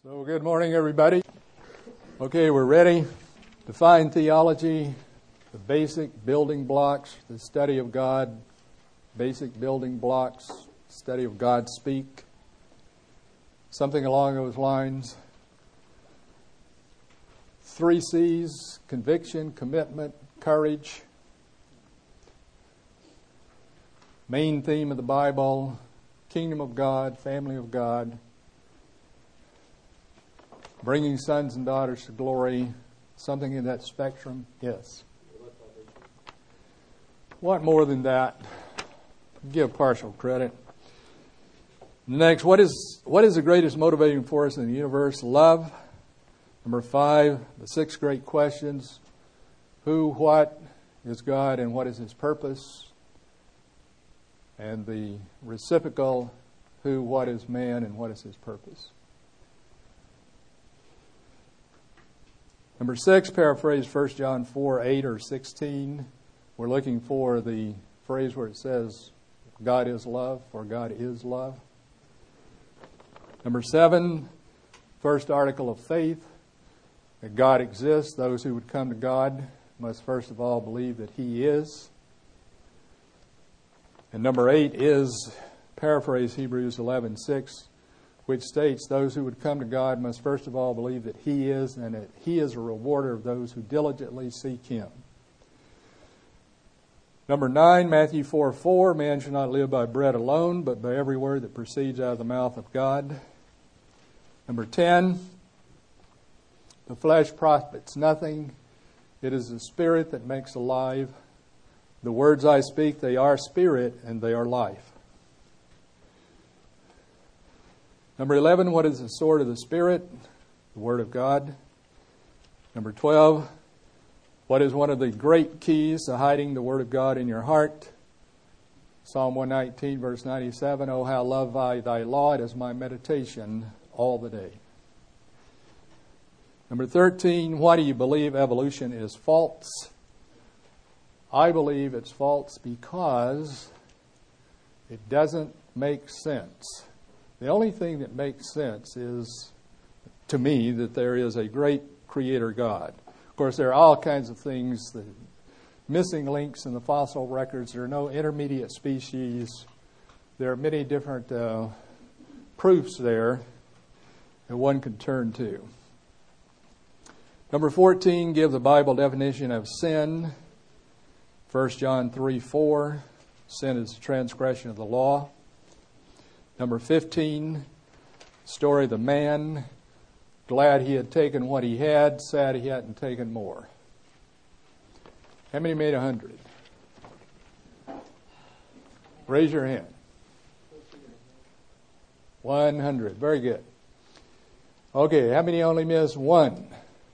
So good morning, everybody. Okay, we're ready. Define theology, the basic building blocks, the study of God, basic building blocks, study of God speak, something along those lines. 3 C's, conviction, commitment, courage. Main theme of the Bible, kingdom of God, family of God. Bringing sons and daughters to glory, something in that spectrum, yes. What more than that? Give partial credit. Next, what is the greatest motivating force in the universe? Love. Number 5, the 6 great questions. Who, what is God and what is His purpose? And the reciprocal, who, what is man and what is his purpose? Number 6, paraphrase 1 John 4:8 or 16. We're looking for the phrase where it says, God is love, or God is love. Number 7, first article of faith, that God exists. Those who would come to God must first of all believe that He is. And number 8 is, paraphrase Hebrews 11:6, which states those who would come to God must first of all believe that He is, and that He is a rewarder of those who diligently seek Him. Number 9, Matthew 4:4, man shall not live by bread alone, but by every word that proceeds out of the mouth of God. Number 10, the flesh profits nothing. It is the Spirit that makes alive. The words I speak, they are spirit and they are life. Number 11, what is the sword of the Spirit? The Word of God. Number 12, what is one of the great keys to hiding the Word of God in your heart? Psalm 119, verse 97, Oh, how love I thy law, it is my meditation all the day. Number 13, why do you believe evolution is false? I believe it's false because it doesn't make sense. The only thing that makes sense is, to me, that there is a great creator God. Of course, there are all kinds of things, the missing links in the fossil records. There are no intermediate species. There are many different proofs there that one can turn to. Number 14, give the Bible definition of sin. 1 John 3:4, sin is transgression of the law. Number 15, story of the man, glad he had taken what he had, sad he hadn't taken more. How many made 100? Raise your hand. 100, very good. Okay, how many only missed 1?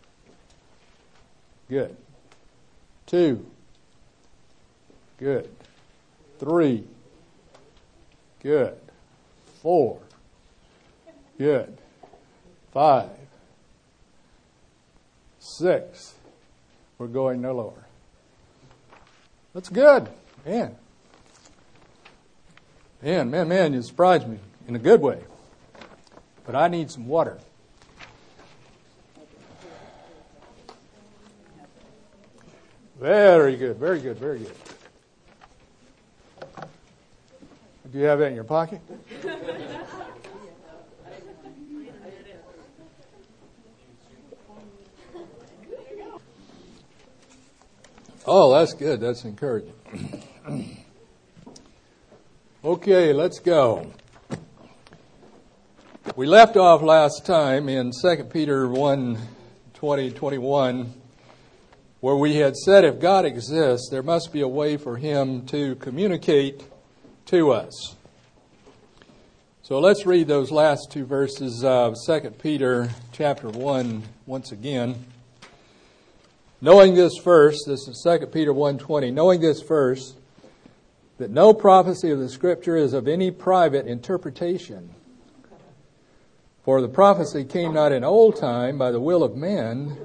Good. 2. Good. 3. Good. 4. Good. 5. 6. We're going no lower. That's good. Man, you surprised me in a good way. But I need some water. Very good, very good, very good. Do you have that in your pocket? Oh, that's good. That's encouraging. Okay, let's go. We left off last time in 2 Peter 1:20-21, where we had said if God exists, there must be a way for Him to communicate to us. So let's read those last 2 verses of 2 Peter chapter 1 once again. Knowing this first, this is 2 Peter 1:20, knowing this first, that no prophecy of the Scripture is of any private interpretation. For the prophecy came not in old time by the will of men.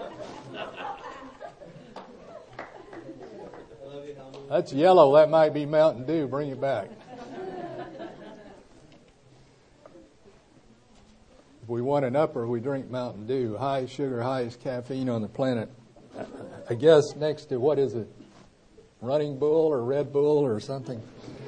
That's yellow. That might be Mountain Dew. Bring it back. If we want an upper, we drink Mountain Dew. Highest sugar, highest caffeine on the planet. I guess next to, what is it? Running Bull or Red Bull or something?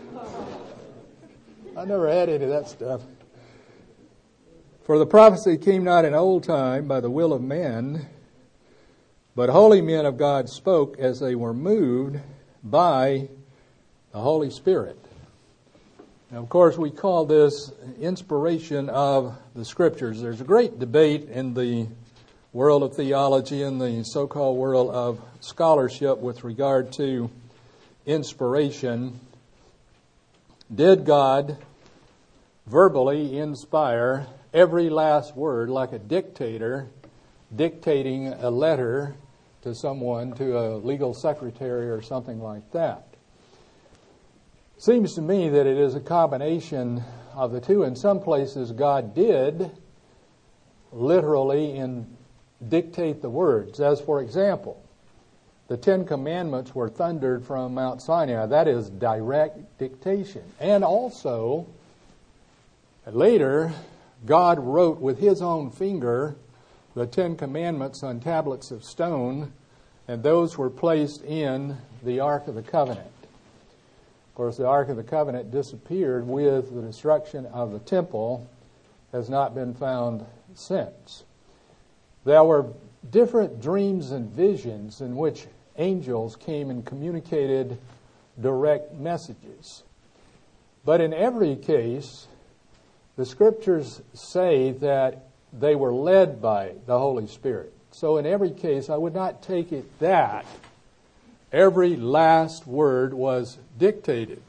I never had any of that stuff. For the prophecy came not in old time by the will of men, but holy men of God spoke as they were moved by the Holy Spirit. Now, of course, we call this inspiration of the Scriptures. There's a great debate in the world of theology and the so-called world of scholarship with regard to inspiration. Did God verbally inspire every last word like a dictator dictating a letter to someone, to a legal secretary or something like that? Seems to me that it is a combination of the two. In some places, God did literally dictate the words. As for example, the Ten Commandments were thundered from Mount Sinai. That is direct dictation. And also, later, God wrote with His own finger the Ten Commandments on tablets of stone, and those were placed in the Ark of the Covenant. Of course, the Ark of the Covenant disappeared with the destruction of the temple, has not been found since. There were different dreams and visions in which angels came and communicated direct messages. But in every case, the Scriptures say that they were led by the Holy Spirit. So in every case, I would not take it that every last word was dictated.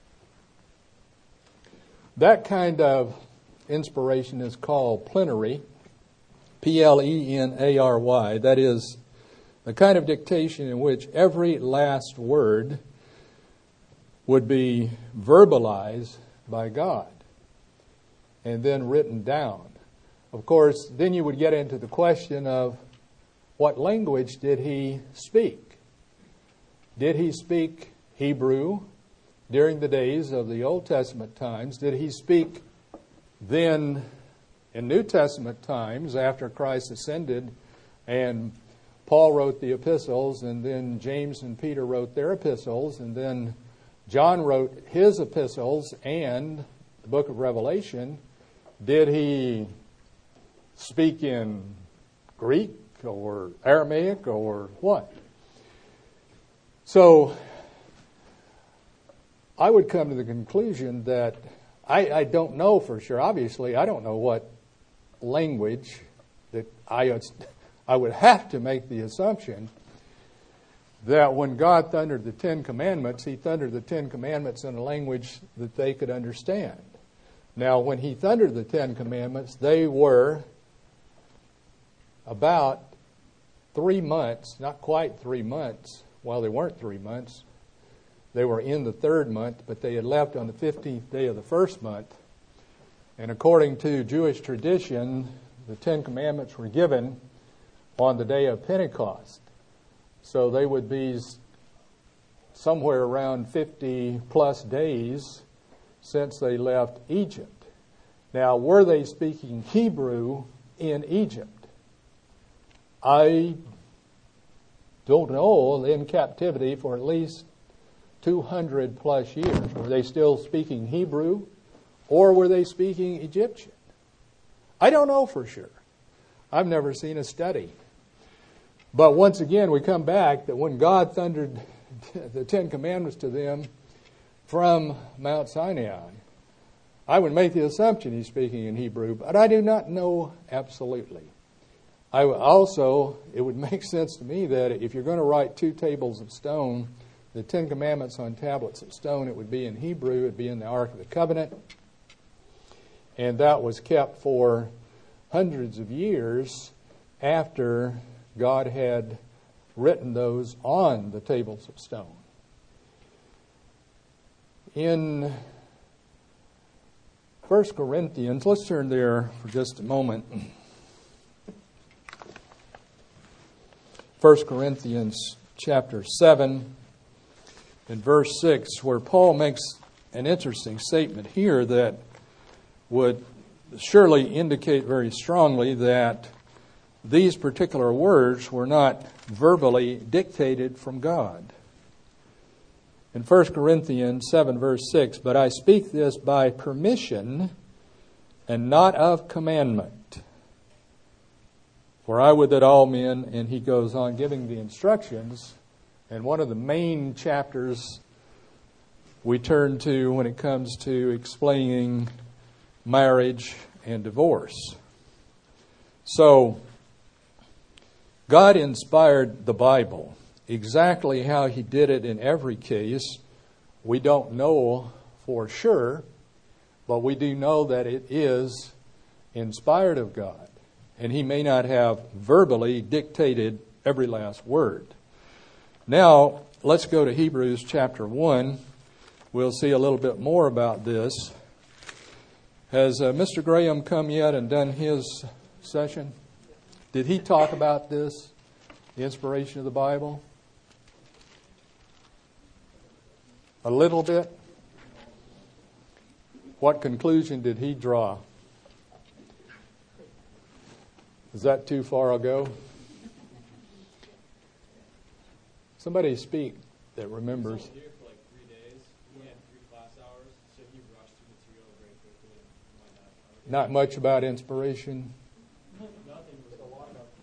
That kind of inspiration is called plenary, Plenary. That is the kind of dictation in which every last word would be verbalized by God and then written down. Of course, then you would get into the question of what language did He speak? Did He speak Hebrew during the days of the Old Testament times? Did He speak then in New Testament times after Christ ascended and Paul wrote the epistles, and then James and Peter wrote their epistles, and then John wrote his epistles and the book of Revelation? Did He speak in Greek or Aramaic or what? So I would come to the conclusion that I don't know for sure. Obviously, I don't know what language that I would have to make the assumption that when God thundered the Ten Commandments, He thundered the Ten Commandments in a language that they could understand. Now, when He thundered the Ten Commandments, they were about 3 months, not quite 3 months. Well, they weren't 3 months. They were in the third month, but they had left on the 15th day of the first month. And according to Jewish tradition, the Ten Commandments were given on the day of Pentecost. So they would be somewhere around 50 plus days since they left Egypt. Now, were they speaking Hebrew in Egypt? I don't know. In captivity for at least 200 plus years. Were they still speaking Hebrew, or were they speaking Egyptian? I don't know for sure. I've never seen a study. But once again, we come back that when God thundered the Ten Commandments to them from Mount Sinai, I would make the assumption He's speaking in Hebrew, but I do not know absolutely. It would make sense to me that if you're going to write 2 tables of stone, the Ten Commandments on tablets of stone, it would be in Hebrew, it would be in the Ark of the Covenant, and that was kept for hundreds of years after God had written those on the tables of stone. In 1 Corinthians, let's turn there for just a moment. 1 Corinthians chapter 7 and verse 6, where Paul makes an interesting statement here that would surely indicate very strongly that these particular words were not verbally dictated from God. In 1 Corinthians 7, verse 6, "But I speak this by permission and not of commandment. For I would that all men," and he goes on giving the instructions. And one of the main chapters we turn to when it comes to explaining marriage and divorce. So, God inspired the Bible. Exactly how He did it in every case, we don't know for sure, but we do know that it is inspired of God. And He may not have verbally dictated every last word. Now, let's go to Hebrews chapter 1. We'll see a little bit more about this. Has Mr. Graham come yet and done his session? Did he talk about this, the inspiration of the Bible? A little bit? What conclusion did he draw? Is that too far ago? Somebody speak that remembers. He was here for like 3 days. He had 3 class hours, so he rushed through material very quickly and Not much about inspiration. Nothing was a lot about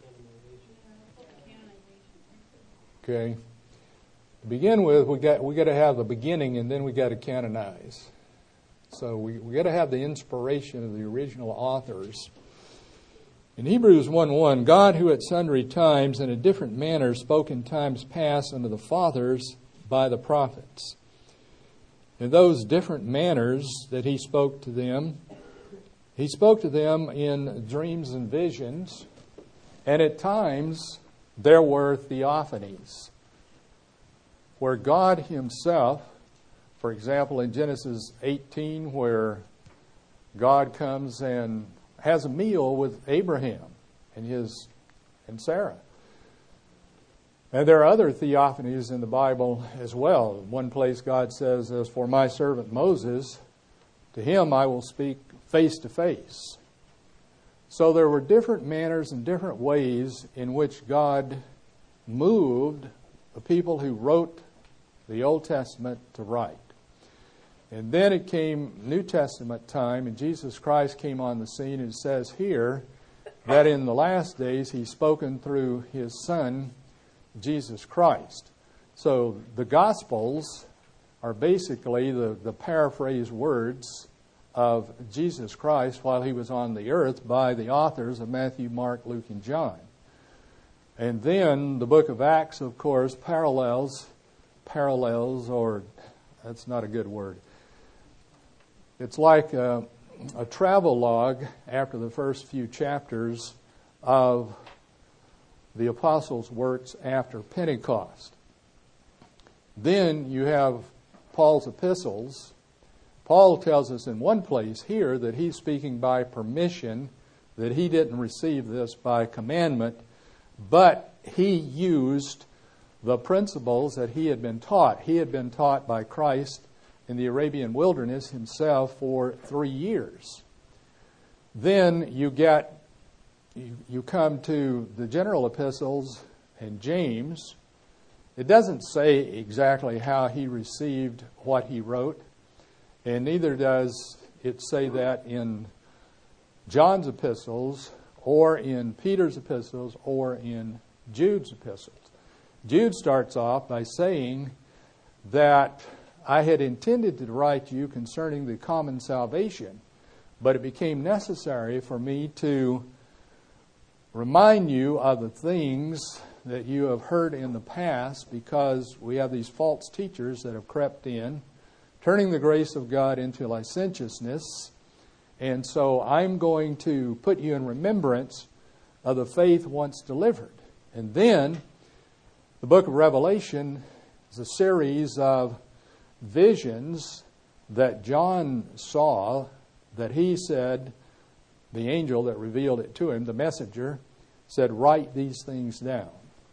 canonization. Okay. To begin with, we got to have the beginning, and then we got to canonize. So we got to have the inspiration of the original authors. In Hebrews 1:1, "God, who at sundry times and in different manners spoke in times past unto the fathers by the prophets." In those different manners that He spoke to them in dreams and visions, and at times there were theophanies, where God Himself, for example, in Genesis 18, where God comes and has a meal with Abraham and Sarah. And there are other theophanies in the Bible as well. In one place God says, "As for my servant Moses, to him I will speak face to face." So there were different manners and different ways in which God moved the people who wrote the Old Testament to write. And then it came New Testament time, and Jesus Christ came on the scene, and it says here that in the last days He's spoken through His Son, Jesus Christ. So the Gospels are basically the paraphrased words of Jesus Christ while He was on the earth by the authors of Matthew, Mark, Luke, and John. And then the book of Acts, of course, parallels, or that's not a good word. It's like a travel log after the first few chapters of the apostles' works after Pentecost. Then you have Paul's epistles. Paul tells us in one place here that he's speaking by permission, that he didn't receive this by commandment, but he used the principles that he had been taught. He had been taught by Christ in the Arabian wilderness himself for 3 years. Then you come to the general epistles and James. It doesn't say exactly how he received what he wrote, and neither does it say that in John's epistles or in Peter's epistles or in Jude's epistles. Jude starts off by saying that I had intended to write to you concerning the common salvation, but it became necessary for me to remind you of the things that you have heard in the past, because we have these false teachers that have crept in, turning the grace of God into licentiousness. And so I'm going to put you in remembrance of the faith once delivered. And then the book of Revelation is a series of visions that John saw, that he said, the angel that revealed it to him, the messenger, said, write these things down.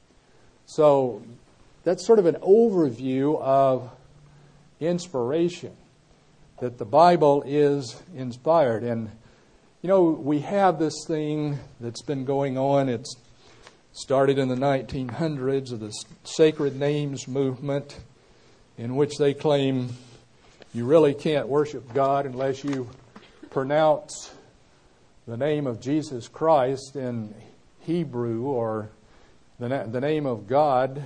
So that's sort of an overview of inspiration, that the Bible is inspired. And You know, we have this thing that's been going on. It's started in the 1900s of the Sacred Names movement, in which they claim you really can't worship God unless you pronounce the name of Jesus Christ in Hebrew or the name of God.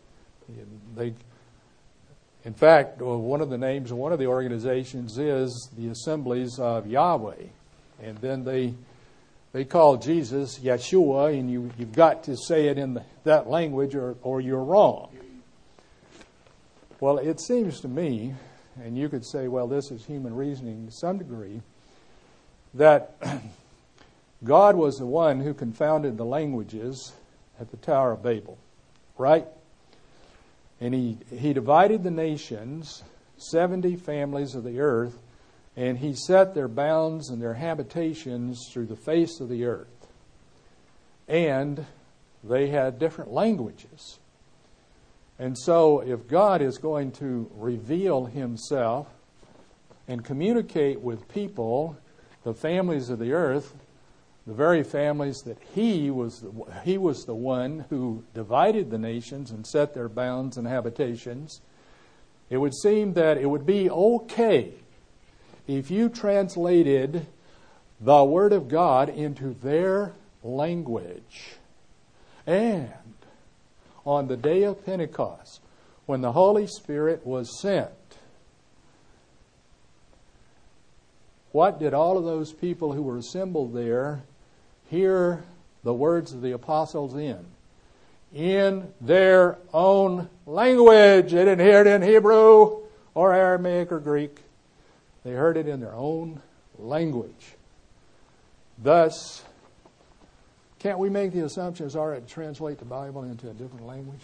In fact, one of the names of one of the organizations is the Assemblies of Yahweh. And then they call Jesus Yeshua, and you've got to say it in that language or you're wrong. Well, it seems to me, and you could say, well, this is human reasoning to some degree, that God was the one who confounded the languages at the Tower of Babel, right? And he divided the nations, 70 families of the earth, and he set their bounds and their habitations through the face of the earth. And they had different languages. And so if God is going to reveal himself and communicate with people, the families of the earth, the very families that he was the one who divided the nations and set their bounds and habitations, it would seem that it would be okay if you translated the Word of God into their language. And on the day of Pentecost, when the Holy Spirit was sent, what did all of those people who were assembled there hear the words of the apostles in? In their own language. They didn't hear it in Hebrew or Aramaic or Greek. They heard it in their own language. Thus, can't we make the assumption it's all right to translate the Bible into a different language?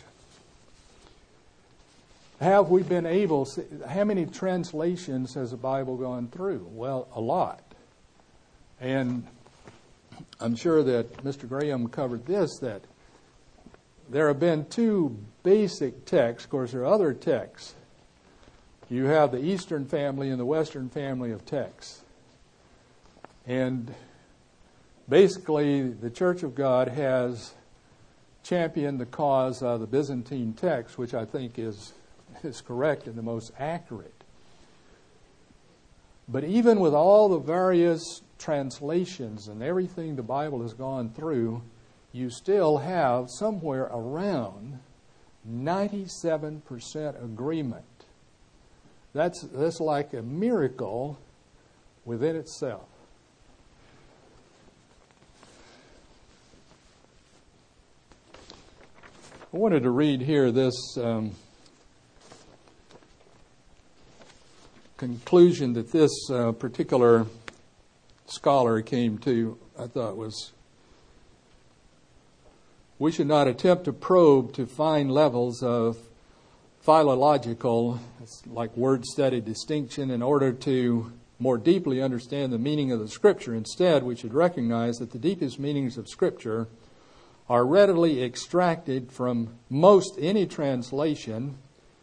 Have we been able, how many translations has the Bible gone through? Well, a lot. And I'm sure that Mr. Graham covered this, that there have been two basic texts. Of course, there are other texts. You have the Eastern family and the Western family of texts. And basically, the Church of God has championed the cause of the Byzantine text, which I think is correct and the most accurate. But even with all the various translations and everything the Bible has gone through, you still have somewhere around 97% agreement. That's like a miracle within itself. I wanted to read here this conclusion that this particular scholar came to. I thought was, we should not attempt to probe to fine levels of philological, it's like word study distinction, in order to more deeply understand the meaning of the Scripture. Instead, we should recognize that the deepest meanings of Scripture are readily extracted from most any translation.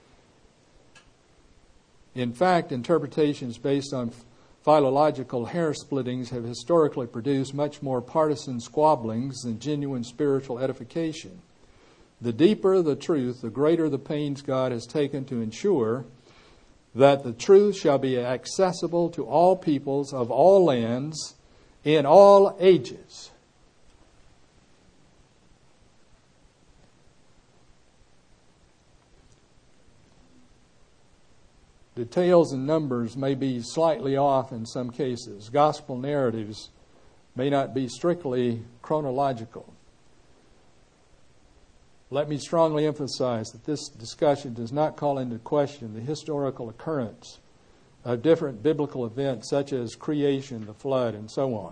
In fact, interpretations based on philological hair splittings have historically produced much more partisan squabblings than genuine spiritual edification. The deeper the truth, the greater the pains God has taken to ensure that the truth shall be accessible to all peoples of all lands in all ages. Details and numbers may be slightly off in some cases. Gospel narratives may not be strictly chronological. Let me strongly emphasize that this discussion does not call into question the historical occurrence of different biblical events such as creation, the flood, and so on.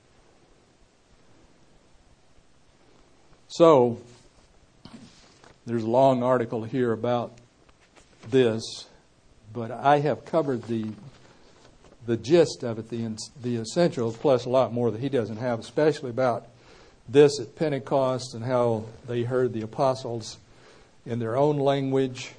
So, there's a long article here about this, but I have covered the gist of it, the essentials, plus a lot more that he doesn't have, especially about this at Pentecost and how they heard the apostles in their own language.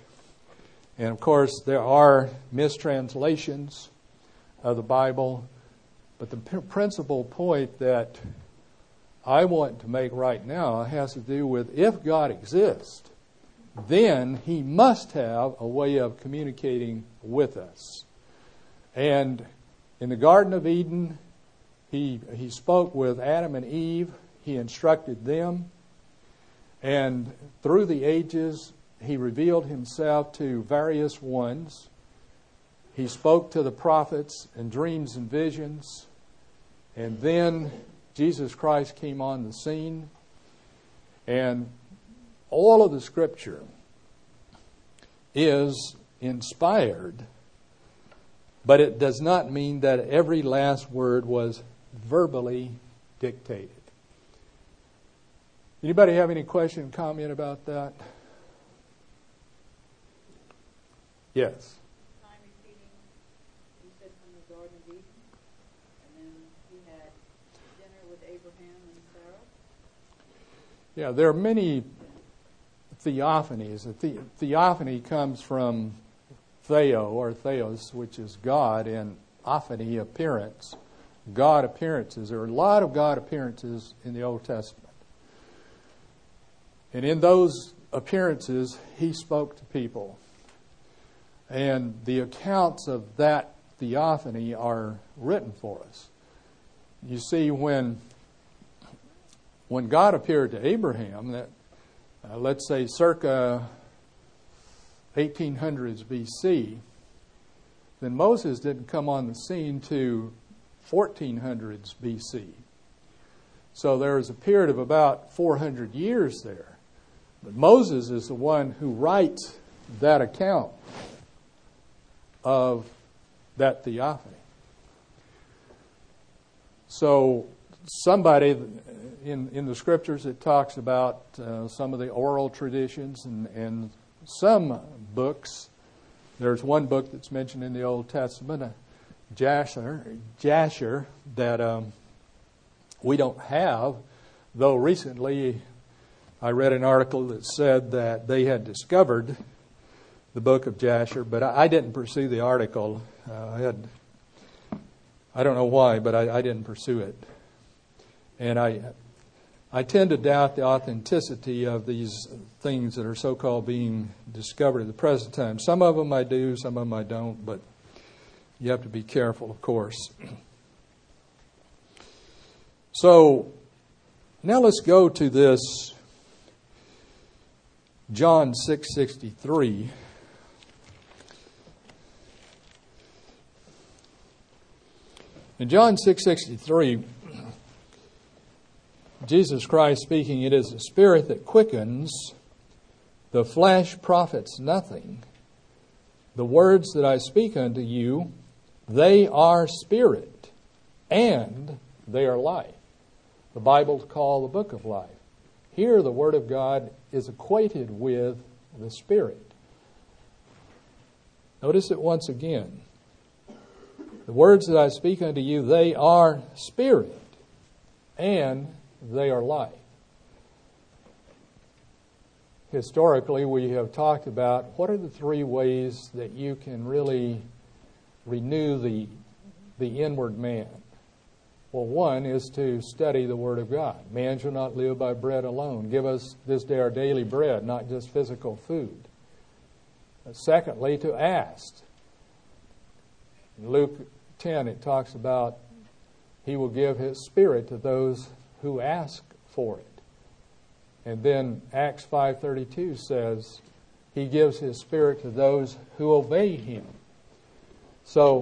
And of course, there are mistranslations of the Bible. But the principal point that I want to make right now has to do with if God exists, then He must have a way of communicating with us. And in the Garden of Eden, He spoke with Adam and Eve. He instructed them. And through the ages, He revealed Himself to various ones. He spoke to the prophets in dreams and visions. And then Jesus Christ came on the scene. And all of the Scripture is inspired, but it does not mean that every last word was verbally dictated. Anybody have any question, comment about that? Yes. Time repeating, you said from the Garden of Eden, and then He had dinner with Abraham and Sarah. Yeah, there are many theophanies. A theophany comes from theo or theos, which is God, and ophany, appearance. God appearances. There are a lot of God appearances in the Old Testament. And in those appearances, He spoke to people. And the accounts of that theophany are written for us. You see, when God appeared to Abraham, that let's say circa 1800s BC, then Moses didn't come on the scene to 1400s BC. So there is a period of about 400 years there. But Moses is the one who writes that account of that theophany. So somebody in the Scriptures, it talks about some of the oral traditions and some books. There's one book that's mentioned in the Old Testament, Jasher, that we don't have, though recently I read an article that said that they had discovered the book of Jasher, but I didn't pursue the article. I don't know why, but I didn't pursue it. And I tend to doubt the authenticity of these things that are so-called being discovered at the present time. Some of them I do, some of them I don't, but you have to be careful, of course. So now let's go to this John 6:63. In John 6:63, Jesus Christ speaking, "It is the Spirit that quickens, the flesh profits nothing. The words that I speak unto you, they are spirit, and they are life." The Bible's called the book of life. Here the Word of God is equated with the Spirit. Notice it once again. The words that I speak unto you, they are spirit, and they are life. Historically, we have talked about what are the three ways that you can really renew the inward man. Well, one is to study the Word of God. Man shall not live by bread alone. Give us this day our daily bread, not just physical food. Secondly, to ask. In Luke 10, it talks about He will give His Spirit to those who ask for it. And then Acts 5:32 says He gives His Spirit to those who obey Him. So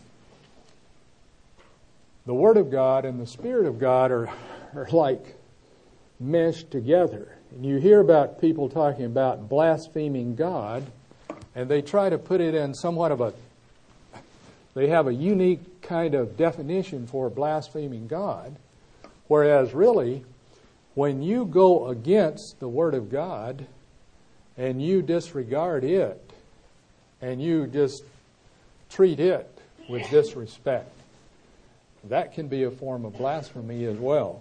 the Word of God and the Spirit of God are like meshed together. And you hear about people talking about blaspheming God, and they try to put it in somewhat of they have a unique kind of definition for blaspheming God, whereas really, when you go against the Word of God and you disregard it and you just treat it with disrespect, that can be a form of blasphemy as well.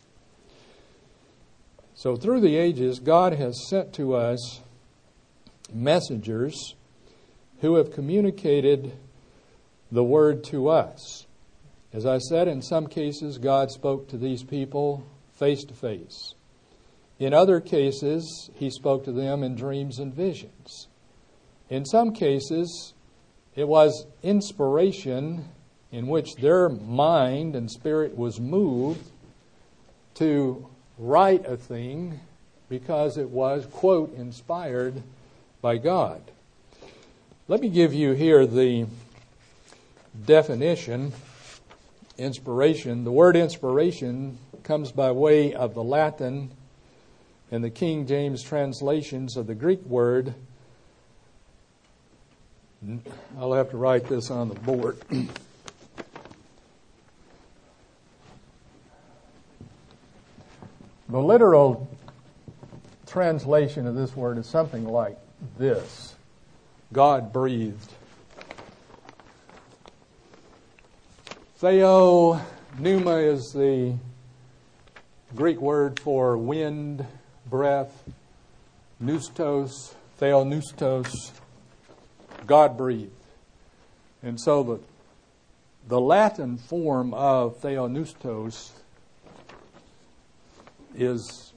So through the ages, God has sent to us messengers who have communicated the Word to us. As I said, in some cases, God spoke to these people face to face. In other cases, He spoke to them in dreams and visions. In some cases, it was inspiration in which their mind and spirit was moved to write a thing because it was, quote, inspired by God. Let me give you here the definition. Inspiration. The word inspiration comes by way of the Latin and the King James translations of the Greek word. I'll have to write this on the board. The literal translation of this word is something like this: God breathed. Theopneuma is the Greek word for wind, breath. Pneustos, theopneustos, God breathed. And so the Latin form of theopneustos is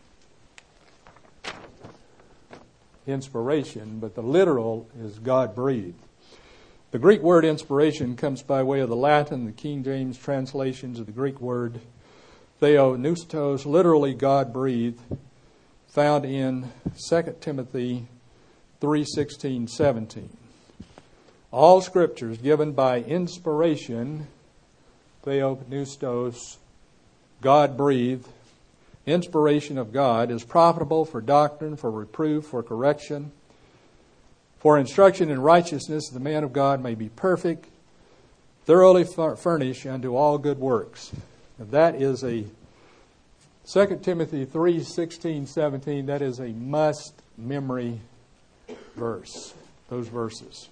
inspiration, but the literal is God breathed. The Greek word inspiration comes by way of the Latin, the King James translations of the Greek word theopneustos, literally God breathed, found in 2 Timothy 3:16, 17. All scriptures given by inspiration, theopneustos, God breathed, inspiration of God, is profitable for doctrine, for reproof, for correction, for instruction in righteousness, the man of God may be perfect, thoroughly furnished unto all good works. Now that is a 2 Timothy 3:16, 17. That is a must memory verse. Those verses.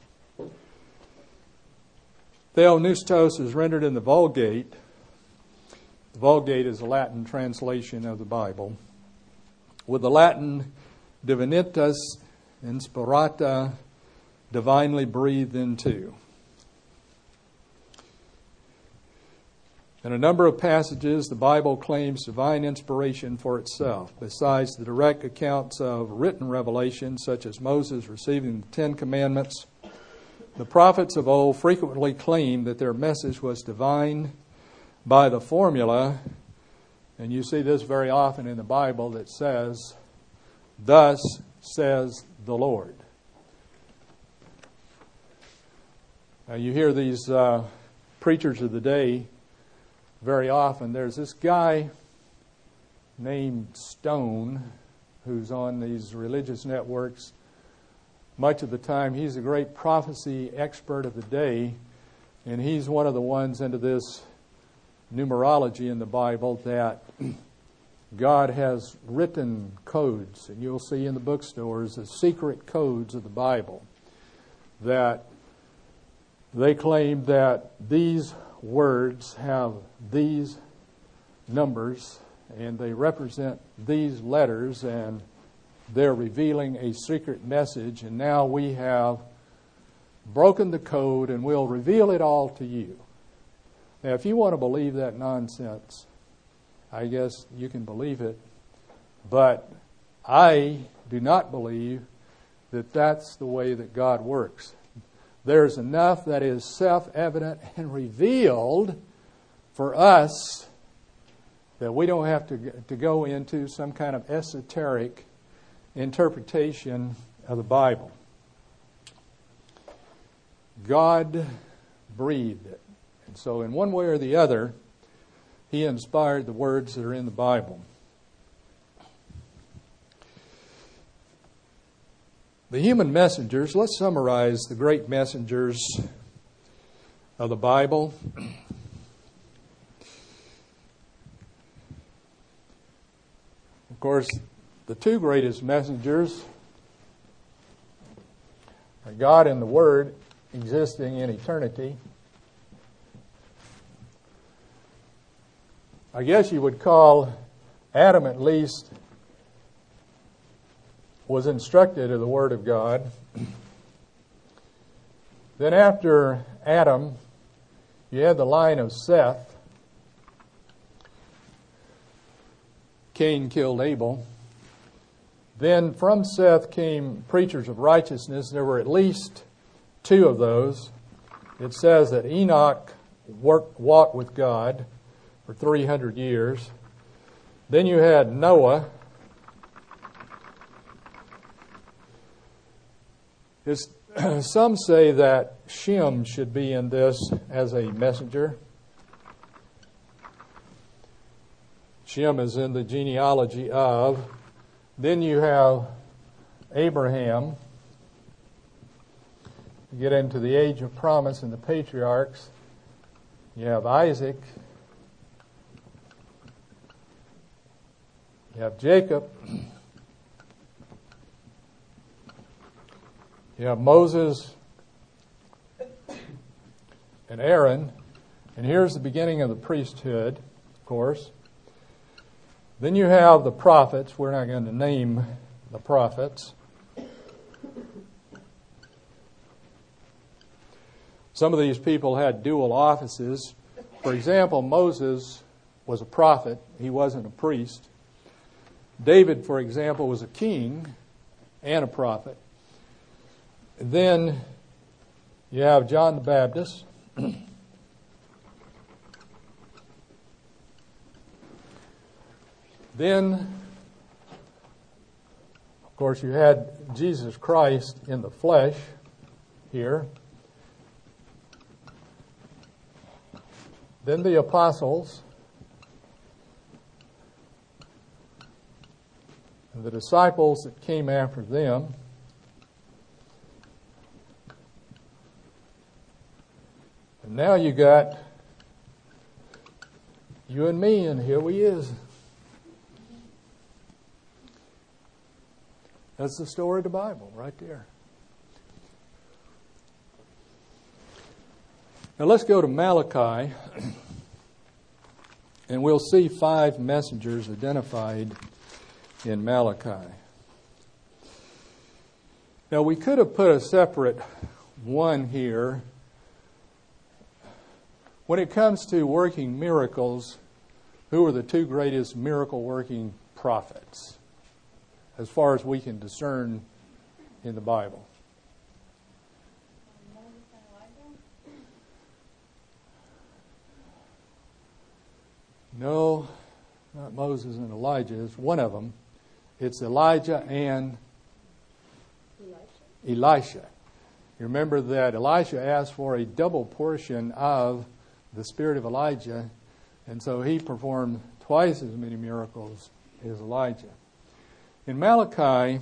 Theopneustos is rendered in the Vulgate. The Vulgate is a Latin translation of the Bible, with the Latin divinitas inspirata, divinely breathed into. In a number of passages, the Bible claims divine inspiration for itself. Besides the direct accounts of written revelation, such as Moses receiving the Ten Commandments, the prophets of old frequently claimed that their message was divine by the formula, and you see this very often in the Bible, that says, "Thus says the Lord." Now you hear these preachers of the day very often. There's this guy named Stone who's on these religious networks. Much of the time he's a great prophecy expert of the day, and he's one of the ones into this numerology in the Bible that God has written codes, and you'll see in the bookstores the secret codes of the Bible, that they claim that these words have these numbers and they represent these letters, and they're revealing a secret message, and now we have broken the code and we'll reveal it all to you. Now, if you want to believe that nonsense, I guess you can believe it, but I do not believe that that's the way that God works. There's enough that is self-evident and revealed for us that we don't have to go into some kind of esoteric interpretation of the Bible. God breathed it. And so in one way or the other, He inspired the words that are in the Bible. The human messengers, let's summarize the great messengers of the Bible. Of course, the two greatest messengers are God and the Word existing in eternity. I guess you would call Adam, at least, was instructed of the Word of God. Then after Adam, You had the line of Seth. Cain killed Abel. Then from Seth came preachers of righteousness. There were at least two of those. It says that Enoch walked with God for 300 years. Then you had Noah. Some say that Shem should be in this as a messenger. Shem is in the genealogy of. Then you have Abraham. You get into the age of promise and the patriarchs. You have Isaac. You have Jacob. You have Moses and Aaron. And here's the beginning of the priesthood, of course. Then you have the prophets. We're not going to name the prophets. Some of these people had dual offices. For example, Moses was a prophet. He wasn't a priest. David, for example, was a king and a prophet. Then you have John the Baptist. Then, of course, you had Jesus Christ in the flesh here. Then the apostles. And the disciples that came after them. And now you got you and me, and here we is. That's the story of the Bible right there. Now let's go to Malachi, and we'll see 5 messengers identified in Malachi. Now we could have put a separate one here. When it comes to working miracles, who are the 2 greatest miracle-working prophets, as far as we can discern in the Bible? Moses and Elijah? No, not Moses and Elijah. It's one of them. It's Elijah and Elisha. You remember that Elisha asked for a double portion of the spirit of Elijah, and so he performed twice as many miracles as Elijah. In Malachi,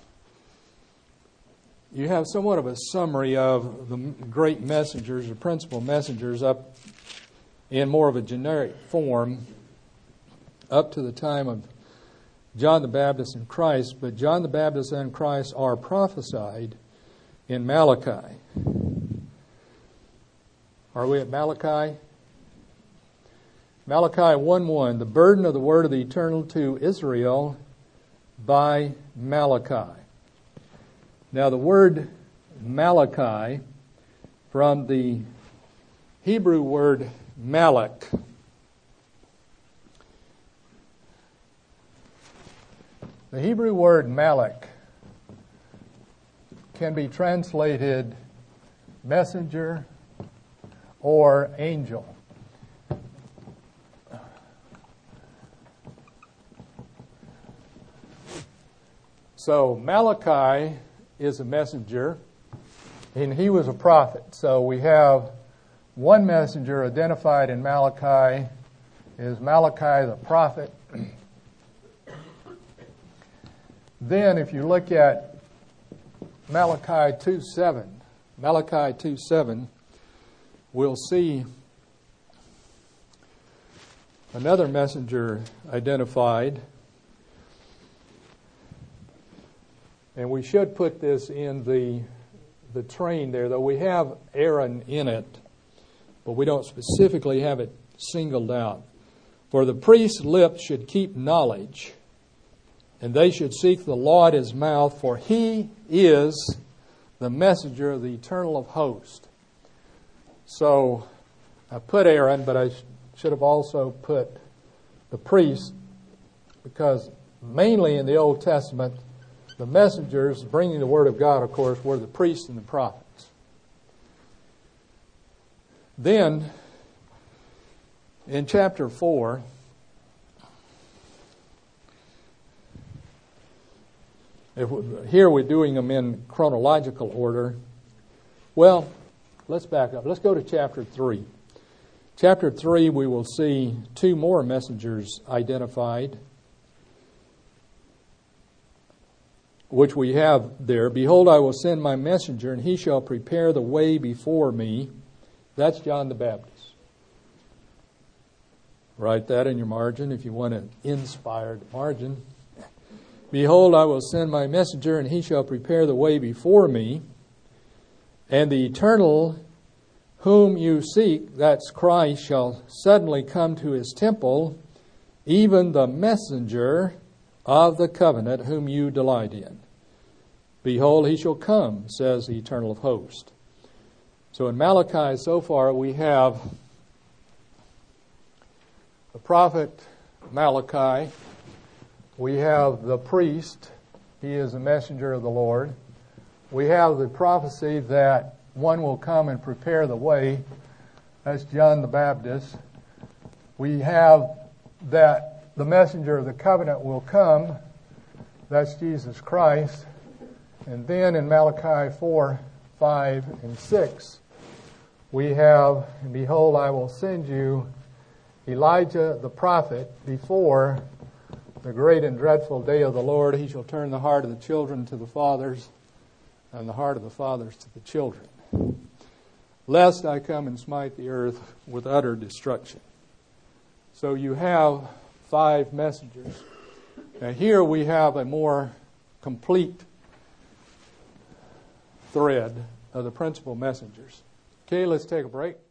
you have somewhat of a summary of the great messengers, the principal messengers, up in more of a generic form up to the time of John the Baptist and Christ. But John the Baptist and Christ are prophesied in Malachi. Are we at Malachi? Malachi 1:1, the burden of the word of the eternal to Israel by Malachi. Now the word Malachi, from the Hebrew word Malach, the Hebrew word Malach can be translated messenger or angel. So Malachi is a messenger, and he was a prophet. So we have one messenger identified in Malachi is Malachi the prophet. Then if you look at Malachi 2:7, we'll see another messenger identified. And we should put this in the train there, though we have Aaron in it, but we don't specifically have it singled out. For the priest's lips should keep knowledge, and they should seek the law at his mouth, for he is the messenger of the eternal of hosts. So I put Aaron, but I should have also put the priest, because mainly in the Old Testament, the messengers bringing the Word of God, of course, were the priests and the prophets. Then, in chapter 4, here we're doing them in chronological order. Well, let's back up. Let's go to chapter 3. Chapter 3, we will see two more messengers identified, which we have there. Behold, I will send my messenger, and he shall prepare the way before me. That's John the Baptist. Write that in your margin if you want an inspired margin. Behold, I will send my messenger, and he shall prepare the way before me. And the eternal whom you seek, that's Christ, shall suddenly come to his temple, even the messenger of the covenant whom you delight in. Behold, he shall come, says the eternal of hosts. So in Malachi so far we have the prophet Malachi. We have the priest. He is a messenger of the Lord. We have the prophecy that one will come and prepare the way. That's John the Baptist. We have that the messenger of the covenant will come. That's Jesus Christ. And then in Malachi 4, 5, and 6, we have, and behold, I will send you Elijah the prophet before the great and dreadful day of the Lord. He shall turn the heart of the children to the fathers, and the heart of the fathers to the children, lest I come and smite the earth with utter destruction. So you have 5 messengers. Now here we have a more complete thread of the principal messengers. Okay, let's take a break.